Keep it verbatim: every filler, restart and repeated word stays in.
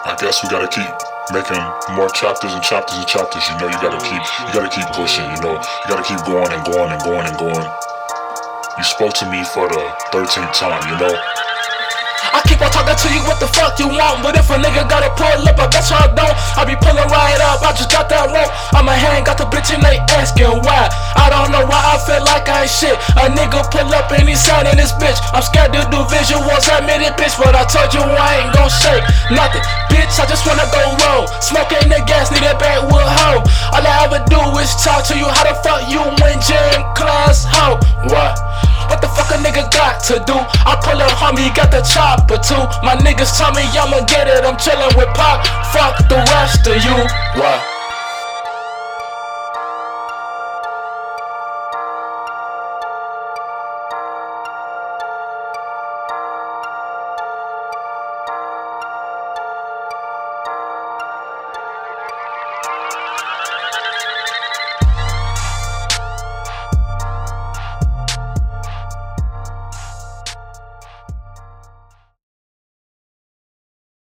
I guess we gotta keep making more chapters and chapters and chapters. You know, you gotta keep, you gotta keep pushing. You know, you gotta keep going and going and going and going. You spoke to me for the thirteenth time. You know. I keep on talking to you what the fuck you want, but if a nigga gotta pull up, I bet I don't. I be pulling right up, I just got that rope. I'ma hang, got the bitch and they asking why. I don't know why I feel like I ain't shit. A nigga pull up and he signing this bitch. I'm scared to do visuals, admit it bitch, but I told you I ain't gon' shake nothing. Bitch, I just wanna go roll, smoking the gas, need a backwood hoe. All I ever do is talk to you, how the fuck you win gym class, hoe? What? What the fuck a nigga got to do? I pull up, homie, got the chopper too. My niggas tell me I'ma get it, I'm chillin' with Pop. Fuck the rest of you. What?